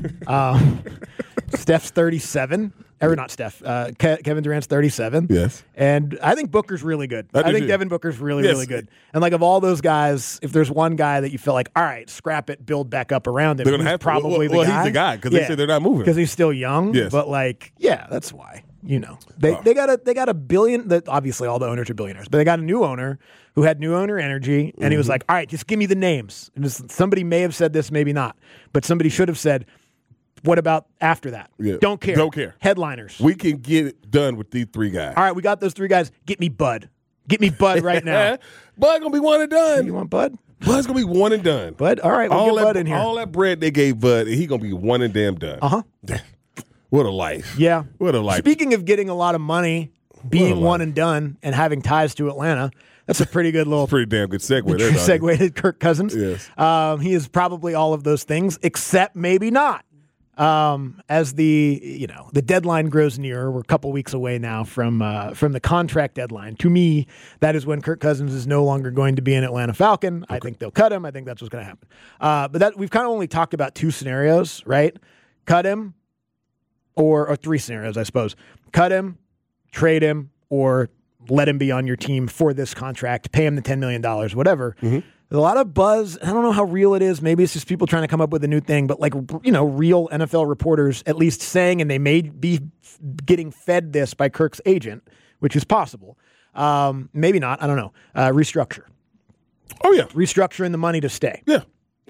um, Steph's thirty-seven. Or not Steph. Uh, Ke- Kevin Durant's thirty-seven. Yes. And I think Booker's really good. I I, do think too. Devin Booker's really, Yes. really good. And like of all those guys, if there's one guy that you feel like, all right, scrap it, build back up around him, They're gonna he's have to. probably Well, the well, guy. he's the guy, 'cause they say they're not moving. Because he's still young. Yes. But like, yeah, that's why. You know, they Oh. they got a they got a billion. That obviously all the owners are billionaires, but they got a new owner who had new owner energy, and he was Mhm. like, all right, just give me the names. And just, somebody may have said this, maybe not, but somebody should have said, what about after that? Yeah. Don't care. Don't care. Headliners. We can get it done with these three guys. All right, we got those three guys. Get me Bud. Get me Bud right now. Bud gonna be one and done. You want Bud? Bud's gonna be one and done. Bud? All right, we'll all get that, Bud in here. All that bread they gave Bud, and he gonna be one and damn done. Uh-huh. What a life. Yeah. What a life. Speaking of getting a lot of money, being life. one and done, and having ties to Atlanta, that's a pretty good little Pretty damn good segue there, doggy. segue to Kirk Cousins. Yes. Um, he is probably all of those things, except maybe not. Um, as the you know the deadline grows nearer, we're a couple weeks away now from uh, from the contract deadline. To me, that is when Kirk Cousins is no longer going to be an Atlanta Falcon. I think they'll cut him. I think that's what's going to happen. Uh, but that we've kind of only talked about two scenarios, right? Cut him, or or three scenarios, I suppose. Cut him, trade him, or let him be on your team for this contract. Pay him the ten million dollars, whatever. Mm-hmm. There's a lot of buzz. I don't know how real it is. Maybe it's just people trying to come up with a new thing, but like, you know, real N F L reporters at least saying, and they may be getting fed this by Kirk's agent, which is possible. Um, maybe not. I don't know. Uh, restructure. Oh, yeah. Restructuring the money to stay. Yeah.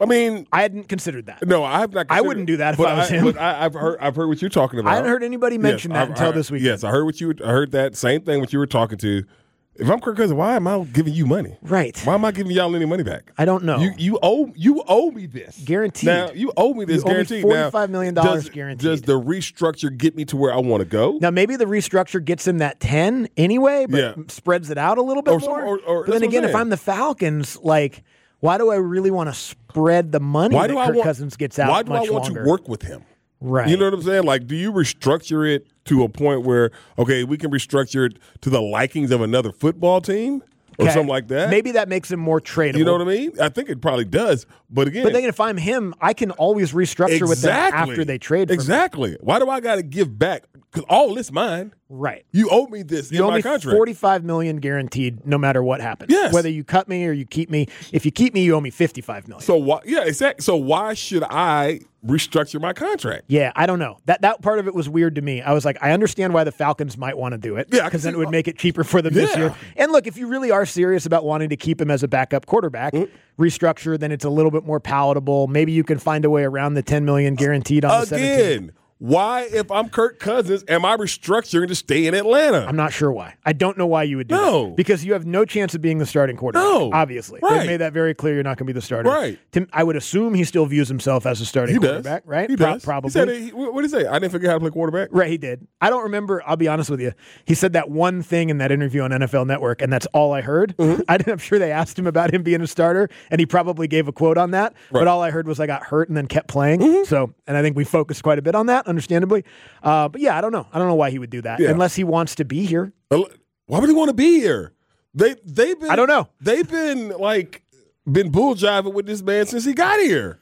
I mean, I hadn't considered that. No, I have not. I wouldn't do that if but I was I, him. But I, I've heard. I've heard what you're talking about. I hadn't heard anybody mention yes, that I've, until I, this week. Yes, I heard what you. I heard that same thing. What you were talking to. If I'm Kirk Cousins, why am I giving you money? Right. Why am I giving y'all any money back? I don't know. You you owe you owe me this guaranteed. Now you owe me this you guaranteed. Owe me forty-five million dollars does, guaranteed. Does the restructure get me to where I want to go? Now maybe the restructure gets him that ten anyway, but Yeah. spreads it out a little bit Or some- more. or- or- but then that's what again, I'm if saying. I'm the Falcons, like, why do I really want to spread the money Why that do I Kirk want? Cousins gets out Why do much I want longer? to work with him? Right. You know what I'm saying? Like, do you restructure it to a point where, okay, we can restructure it to the likings of another football team or Okay. something like that? Maybe that makes him more tradable. You know what I mean? I think it probably does. But again, But then if I'm him, I can always restructure with them after they trade for me. Exactly. Why do I got to give back? Because all this mine. Right. You owe me this You in owe my me contract. forty-five million dollars guaranteed no matter what happens. Yes. Whether you cut me or you keep me. If you keep me, you owe me fifty-five million dollars. So why? Yeah, exactly. So why should I restructure my contract? Yeah, I don't know. That that part of it was weird to me. I was like, I understand why the Falcons might want to do it. Yeah, I because can then see- it would make it cheaper for them this Yeah. year. And look, if you really are serious about wanting to keep him as a backup quarterback, Mm-hmm. restructure, then it's a little bit more palatable. Maybe you can find a way around the ten million dollars guaranteed on the seventeen. Again, why, if I'm Kirk Cousins, am I restructuring to stay in Atlanta? I'm not sure why. I don't know why you would do No. that. Because you have no chance of being the starting quarterback. No. Obviously. Right. They've made that very clear you're not going to be the starter. Right. Tim, I would assume he still views himself as a starting He does. quarterback, right? He Pro- does. probably. He said, he, what did he say? I didn't forget how to play quarterback. Right, he did. I don't remember. I'll be honest with you. He said that one thing in that interview on N F L Network, and that's all I heard. Mm-hmm. I didn't, I'm sure they asked him about him being a starter, and he probably gave a quote on that. Right. But all I heard was I got hurt and then kept playing. Mm-hmm. So, and I think we focused quite a bit on that, understandably. Uh, but yeah, I don't know. I don't know why he would do that Yeah. unless he wants to be here. Why would he want to be here? They they've been I don't know. They've been like been bull jiving with this man since he got here.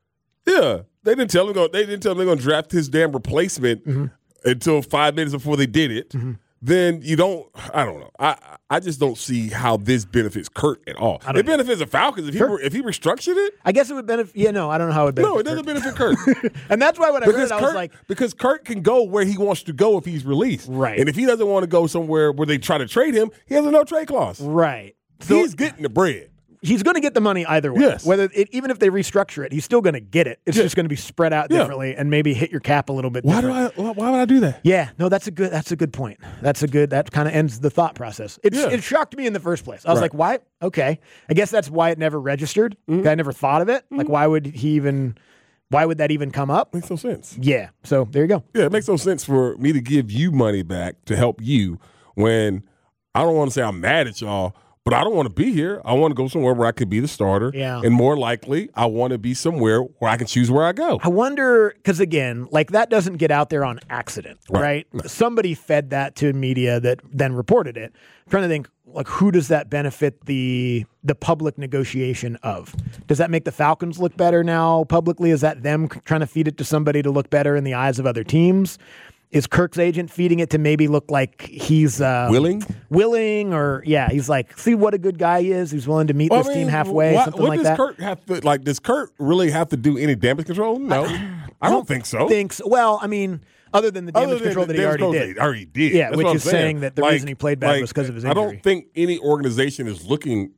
Yeah. They didn't tell him go, they didn't tell him they're gonna draft his damn replacement Mm-hmm. until five minutes before they did it. Then you don't I don't know. I I just don't see how this benefits Kurt at all. It benefits the Falcons if he Sure. if he restructured it. I guess it would benefit. Yeah, no, I don't know how it would benefit. No, it doesn't benefit Kurt. And that's why when I Because heard it, I Kurt, was like, because Kurt can go where he wants to go if he's released. Right. And if he doesn't want to go somewhere where they try to trade him, he has a no trade clause. right. He's getting the bread. He's going to get the money either way. Yes. Whether it, even if they restructure it, he's still going to get it. It's Yeah. just going to be spread out Yeah. differently and maybe hit your cap a little bit. Why do different. I? Why, why would I do that? Yeah, no, that's a good. That's a good point. That's a good. That kind of ends the thought process. It's, Yeah. It shocked me in the first place. I was Right. like, why? Okay, I guess that's why it never registered. I never thought of it. Like, why would he even? Why would that even come up? Makes no sense. Yeah. So there you go. Yeah, it makes no sense for me to give you money back to help you when I don't want to say I'm mad at y'all, but I don't want to be here. I want to go somewhere where I could be the starter. Yeah. And more likely, I want to be somewhere where I can choose where I go. I wonder, because again, like that doesn't get out there on accident, right? Right. Somebody fed that to media that then reported it. I'm trying to think, like, who does that benefit the the public negotiation of? Does that make the Falcons look better now publicly? Is that them c- trying to feed it to somebody to look better in the eyes of other teams? Is Kirk's agent feeding it to maybe look like he's uh, Willing? Willing, or yeah, he's like, see what a good guy he is. He's willing to meet Well, this I mean, team halfway, what, something what like does that. Kurt have to like? Does Kurt really have to do any damage control? No, I don't think so. Think so. Well, I mean, other than the damage Other than control the that he damage already control did. that he already did. Yeah, That's which what I'm is saying that the Like- reason he played bad like, was because of his I injury. don't think any organization is looking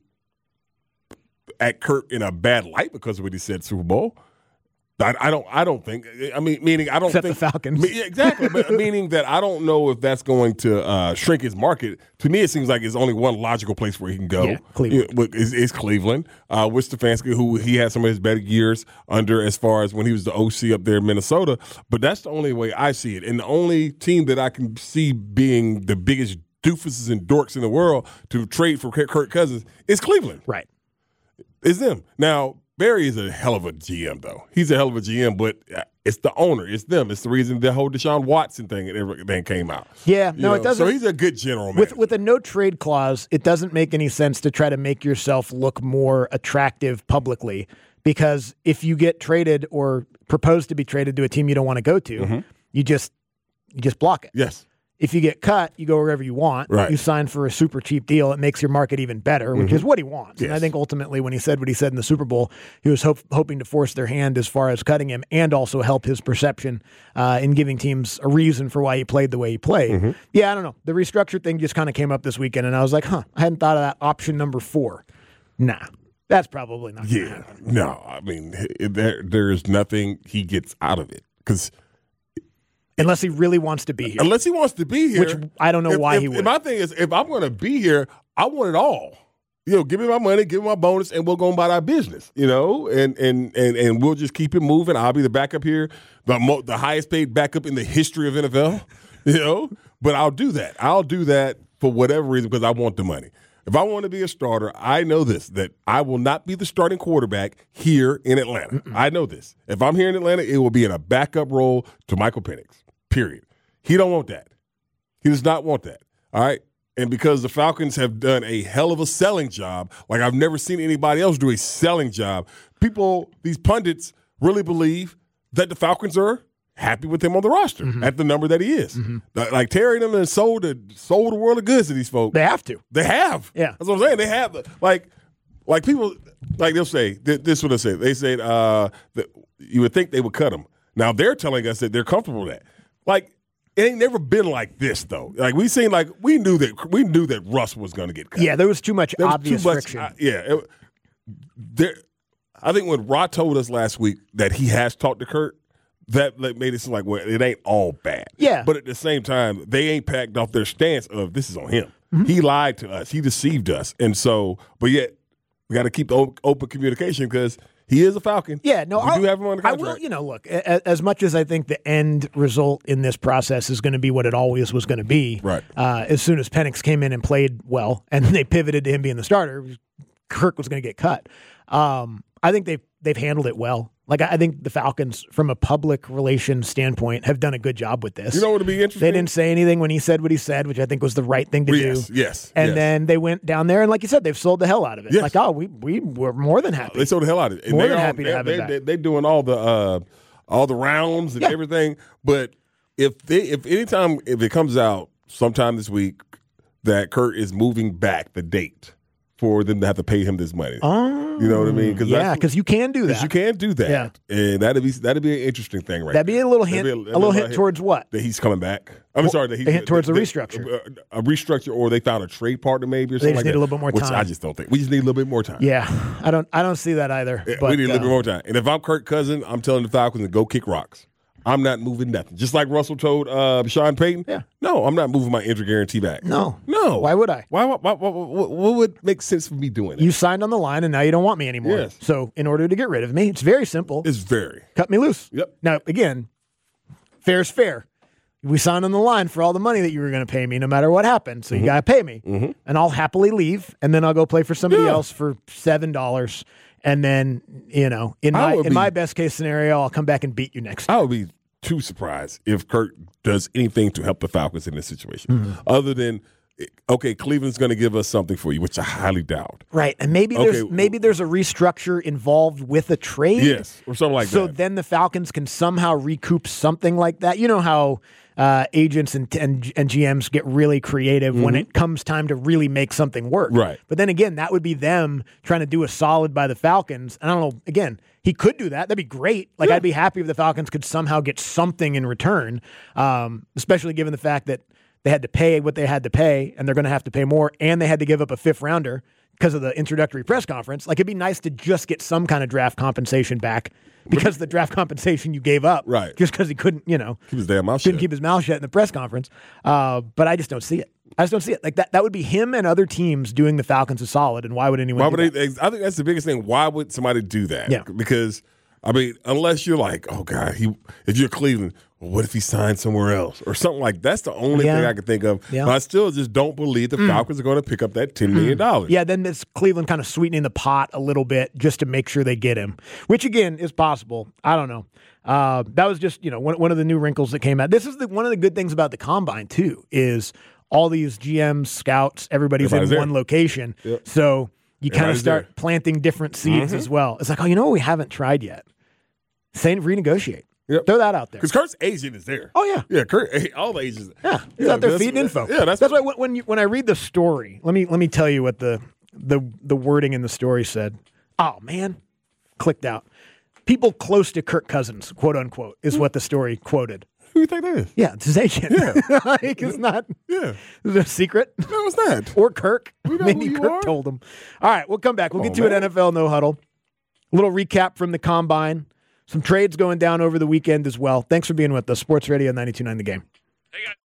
at Kurt in a bad light because of what he said at Super Bowl. I, I don't. I don't think. I mean, meaning I don't Except think the Falcons. Me- yeah, exactly, but meaning that I don't know if that's going to uh, shrink his market. To me, it seems like it's only one logical place where he can go. Yeah, Cleveland. Yeah, is, is Cleveland uh, with Stefanski, who he had some of his better years under as far as when he was the O C up there in Minnesota. But that's the only way I see it, and the only team that I can see being the biggest doofuses and dorks in the world to trade for Kirk Cousins is Cleveland. Right. It's them. Now, Barry is a hell of a G M, though. He's a hell of a G M, but it's the owner. It's them. It's the reason the whole Deshaun Watson thing and everything came out. Yeah, You no, know, it doesn't. So he's a good general manager. With with a no trade clause, it doesn't make any sense to try to make yourself look more attractive publicly, because if you get traded or proposed to be traded to a team you don't want to go to, Mm-hmm. you just you just block it. Yes. If you get cut, you go wherever you want. Right. You sign for a super cheap deal. It makes your market even better, which Mhm. is what he wants. And I Yes. think ultimately when he said what he said in the Super Bowl, he was hope, hoping to force their hand as far as cutting him and also help his perception uh, in giving teams a reason for why he played the way he played. Mm-hmm. Yeah, I don't know. The restructure thing just kind of came up this weekend, and I was like, huh, I hadn't thought of that option number four. Nah. That's probably not. Yeah, happen. no. I mean, there there is nothing he gets out of it because unless he really wants to be here, unless he wants to be here, which I don't know if, why if, he would. My thing is, if I'm going to be here, I want it all. You know, give me my money, give me my bonus, and we'll go about our business. You know, and and and and we'll just keep it moving. I'll be the backup here, the mo- the highest paid backup in the history of N F L. You know, but I'll do that. I'll do that for whatever reason because I want the money. If I want to be a starter, I know this, that I will not be the starting quarterback here in Atlanta. Mm-mm. I know this. If I'm here in Atlanta, it will be in a backup role to Michael Penix, period. He don't want that. He does not want that, all right? And because the Falcons have done a hell of a selling job, like I've never seen anybody else do a selling job, people, these pundits really believe that the Falcons are happy with him on the roster mm-hmm. at the number that he is. Mm-hmm. Like Terry and them have sold, the, sold the world of goods to these folks. They have to. They have. Yeah. That's what I'm saying. They have. Like, like people, like they'll say, this is what they say. They said uh, that you would think they would cut him. Now they're telling us that they're comfortable with that. Like, it ain't never been like this, though. Like, we seen, like, we knew that we knew that Russ was going to get cut. Yeah, there was too much there obvious too much, friction. Uh, yeah. It, there, I think when Rod told us last week that he has talked to Kurt, that made it seem like, well, it ain't all bad. Yeah. But at the same time, they ain't packed off their stance of this is on him. Mm-hmm. He lied to us. He deceived us. And so, but yet, we got to keep the open communication because he is a Falcon. Yeah, no, we do have him on the contract. I will, you know, look, as much as I think the end result in this process is going to be what it always was going to be, right. uh, as soon as Penix came in and played well and they pivoted to him being the starter, Kirk was going to get cut. Um, I think they've, they've handled it well. Like, I think the Falcons, from a public relations standpoint, have done a good job with this. You know what would be interesting? They didn't say anything when he said what he said, which I think was the right thing to yes, do. Yes, And yes. then they went down there, and like you said, they've sold the hell out of it. Yes. Like, oh, we we were more than happy. They sold the hell out of it. And more they than all, happy to they, have they, it back. They, they're doing all the uh, all the rounds and yeah. everything. But if they, if anytime if it comes out sometime this week that Kurt is moving back the date for them to have to pay him this money. Oh, you know what I mean? Cause yeah, because you can do that. You can do that. Yeah. And that'd be that'd be an interesting thing, right? That'd be a little hint, be a, a little hint, hint towards what? That he's coming back. I'm well, sorry, that he's a hint towards that, a restructure, a, a restructure, or they found a trade partner maybe, or they something just like need that. a little bit more Which time. I just don't think we just need a little bit more time. Yeah, I don't, I don't see that either. Yeah, but, we need a little uh, bit more time. And if I'm Kirk Cousins, I'm telling the Falcons to go kick rocks. I'm not moving nothing. Just like Russell told uh, Sean Payton. Yeah. No, I'm not moving my injury guarantee back. No. No. Why would I? Why? Why, why, why what, what would make sense for me doing that? You signed on the line, and now you don't want me anymore. Yes. So in order to get rid of me, it's very simple. It's very. Cut me loose. Yep. Now, again, fair's fair. We signed on the line for all the money that you were going to pay me no matter what happened. So mm-hmm. you got to pay me. Mm-hmm. And I'll happily leave, and then I'll go play for somebody yeah. else for seven dollars. And then, you know, in my in be, my best case scenario, I'll come back and beat you next time. I would be too surprised if Kirk does anything to help the Falcons in this situation, mm-hmm. other than, okay, Cleveland's going to give us something for you, which I highly doubt. Right, and maybe okay. there's maybe there's a restructure involved with a trade. Yes, or something like so that. So then the Falcons can somehow recoup something like that. You know how uh, agents and, and and G Ms get really creative mm-hmm. when it comes time to really make something work. Right. But then again, that would be them trying to do a solid by the Falcons. And I don't know, again, he could do that. That'd be great. Like, yeah. I'd be happy if the Falcons could somehow get something in return, um, especially given the fact that they had to pay what they had to pay, and they're going to have to pay more, and they had to give up a fifth rounder because of the introductory press conference. Like, it'd be nice to just get some kind of draft compensation back because the draft compensation you gave up, right? Just because he couldn't, you know, keep his damn mouth couldn't shut. keep his mouth shut in the press conference. Uh, but I just don't see it. I just don't see it. Like that, that would be him and other teams doing the Falcons a solid. And why would anyone? Why do would that? they, I think that's the biggest thing. Why would somebody do that? Yeah, because. I mean, unless you're like, oh God, he if you're Cleveland, well, what if he signed somewhere else or something like that? That's the only yeah. thing I can think of. Yeah. But I still just don't believe the Falcons mm. are going to pick up that ten million dollars. Yeah, then it's Cleveland kind of sweetening the pot a little bit just to make sure they get him, which again is possible. I don't know. Uh, that was just, you know, one, one of the new wrinkles that came out. This is the, one of the good things about the Combine too, is all these G Ms, scouts, everybody's, everybody's in there. One location. Yep. So you kind of start there. planting different seeds mm-hmm. as well. It's like, oh, you know what we haven't tried yet? Say renegotiate. Yep. Throw that out there. Because Kurt's agent is there. Oh, yeah. Yeah, Kurt, all the agents. Yeah, he's yeah, out there feeding info. Yeah, that's, that's why when when, you, when I read the story, let me let me tell you what the, the the wording in the story said. Oh, man. Clicked out. People close to Kirk Cousins, quote unquote, is what the story quoted. Who do you think that is? Yeah, it's his agent. Yeah. like, it's not Yeah. it's a secret. No, it's not. Or Kirk. We know Maybe who you Kirk are. told him. All right, we'll come back. We'll Come get on, to an man. N F L No Huddle. A little recap from the Combine. Some trades going down over the weekend as well. Thanks for being with us. Sports Radio ninety-two point nine The Game.